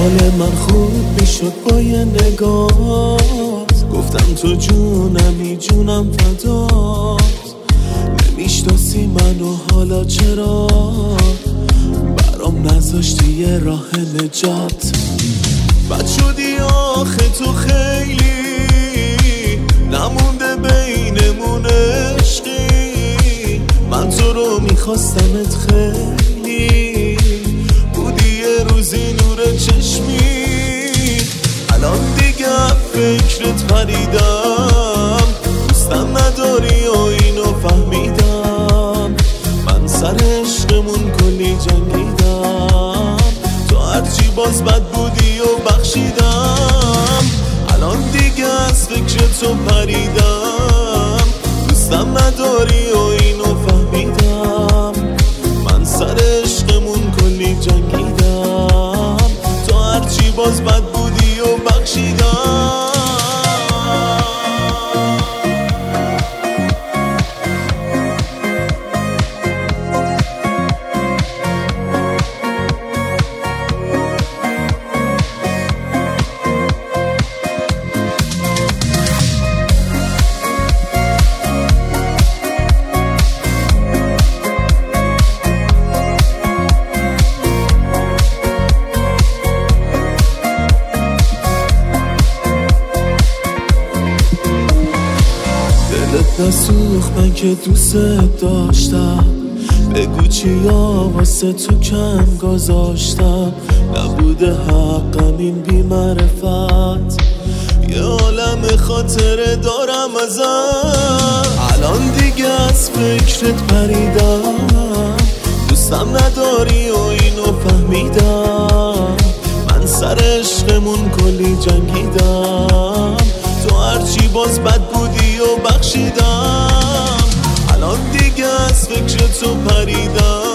حال من خوب میشد با یه نگات، گفتم تو جونمی جونم فدات. نمیشناسی منو حالا چرا برام نذاشتی یه راه نجات؟ بد شدی آخه تو خیلی نمونده بینمون عشقی. من تو رو میخواستمت خیلی، بودی یه روزی نور چشمی. الان دیگه فکرت پریدم، دوستم نداری و اینو فهمیدم. من سر عشقمون کلی جنگیدم، تو هرچی باز بد بودی و بخشیدم. الان دیگه از فکر تو پریدم، دوستم نداری و اینو فهمیدم. من سر عشقمون کلی جنگیدم، تو هرچی باز بد بودی و بخشیدم. نسوخ من که دوست داشتم، بگو چیا واسه تو کم گذاشتم. نبوده حقم این بی معرفت، یه عالم خاطره دارم ازم. الان دیگه از فکرت پریدم، دوستم نداری و اینو فهمیدم. من سر عشقمون کلی جنگیدم، تو هرچی باز بد بودی و بخشیدم. الان دیگه از فکر تو پریدم،